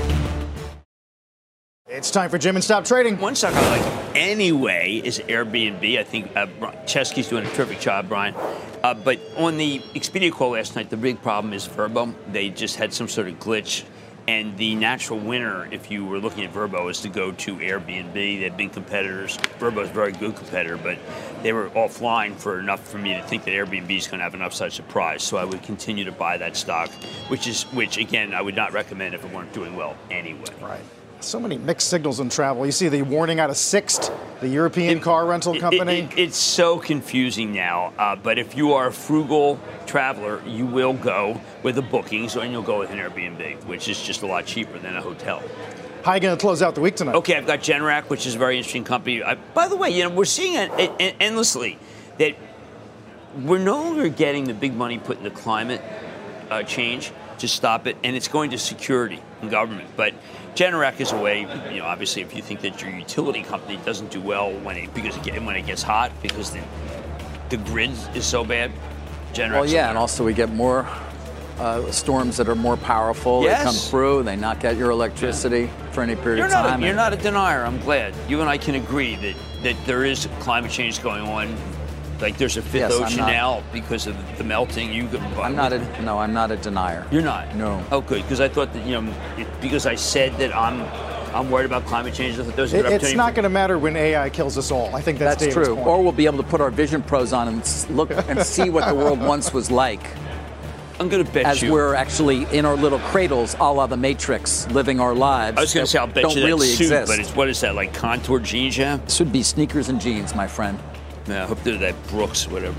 Speaker 4: It's time for Jim and Stop Trading.
Speaker 5: One stock I like anyway is Airbnb. I think Chesky's doing a terrific job, Brian. But on the Expedia call last night, the big problem is Vrbo. They just had some sort of glitch. And the natural winner, if you were looking at Vrbo, is to go to Airbnb. They've been competitors. Vrbo is a very good competitor, but they were offline for enough for me to think that Airbnb is going to have an upside surprise. So I would continue to buy that stock, which again, I would not recommend if it weren't doing well anyway.
Speaker 4: Right. So many mixed signals in travel. You see the warning out of Sixt, the European car rental company.
Speaker 5: It's so confusing now. But if you are a frugal traveler, you will go with the bookings, and you'll go with an Airbnb, which is just a lot cheaper than a hotel.
Speaker 4: How are you going to close out the week tonight?
Speaker 5: Okay, I've got Generac, which is a very interesting company. By the way, we're seeing it endlessly that we're no longer getting the big money put into climate change to stop it, and it's going to security and government. But Generac is a way, obviously, if you think that your utility company doesn't do well when it gets hot because the grid is so bad. Generac.
Speaker 3: Well, yeah, and also we get more storms that are more powerful.
Speaker 5: Yes.
Speaker 3: They come through, they knock out your electricity for any period of time.
Speaker 5: You're not a denier. I'm glad. You and I can agree that there is climate change going on. Like there's a fifth ocean now because of the melting.
Speaker 3: I'm not a denier.
Speaker 5: You're not?
Speaker 3: No.
Speaker 5: Oh, good. Because I thought that, because I said that I'm worried about climate change. I thought those
Speaker 4: it's not going to matter when AI kills us all. I think that's David's
Speaker 3: true.
Speaker 4: point.
Speaker 3: Or we'll be able to put our Vision Pros on and look and see what the world once was like.
Speaker 5: I'm going to bet
Speaker 3: as we're actually in our little cradles, a la the Matrix, living our lives.
Speaker 5: I was going to say, I'll bet you
Speaker 3: really
Speaker 5: that suit,
Speaker 3: exist.
Speaker 5: but what is that, like contour jeans you have?
Speaker 3: This would be sneakers and jeans, my friend.
Speaker 5: Yeah, I hope they're that Brooks, whatever.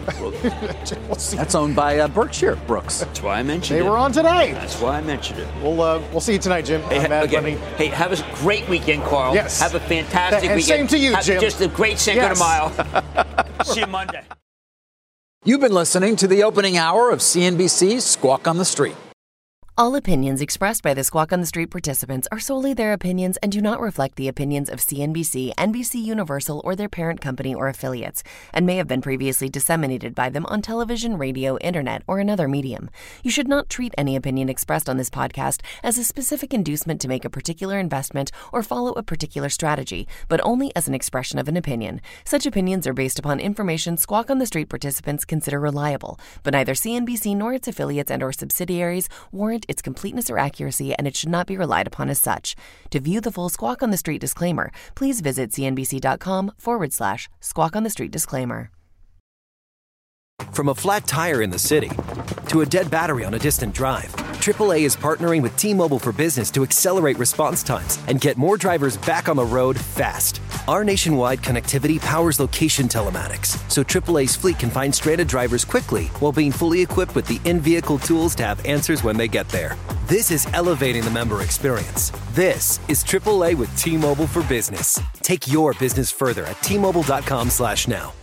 Speaker 3: That's owned by Berkshire Brooks.
Speaker 5: That's why I mentioned it.
Speaker 4: They were on today.
Speaker 5: That's why I mentioned it.
Speaker 4: We'll see you tonight, Jim.
Speaker 5: Hey, hey, have a great weekend, Carl.
Speaker 4: Yes.
Speaker 5: Have a fantastic weekend.
Speaker 4: Same to you, Jim.
Speaker 5: Just a great Cinco de Mayo. See you Monday.
Speaker 3: You've been listening to the opening hour of CNBC's Squawk on the Street.
Speaker 9: All opinions expressed by the Squawk on the Street participants are solely their opinions and do not reflect the opinions of CNBC, NBC Universal, or their parent company or affiliates, and may have been previously disseminated by them on television, radio, internet, or another medium. You should not treat any opinion expressed on this podcast as a specific inducement to make a particular investment or follow a particular strategy, but only as an expression of an opinion. Such opinions are based upon information Squawk on the Street participants consider reliable, but neither CNBC nor its affiliates and or subsidiaries warrant its completeness or accuracy, and it should not be relied upon as such. To view the full Squawk on the Street disclaimer, please visit cnbc.com/Squawk on the Street disclaimer.
Speaker 7: From a flat tire in the city to a dead battery on a distant drive, AAA is partnering with T-Mobile for Business to accelerate response times and get more drivers back on the road fast. Our nationwide connectivity powers location telematics, so AAA's fleet can find stranded drivers quickly while being fully equipped with the in-vehicle tools to have answers when they get there. This is elevating the member experience. This is AAA with T-Mobile for Business. Take your business further at T-Mobile.com/now.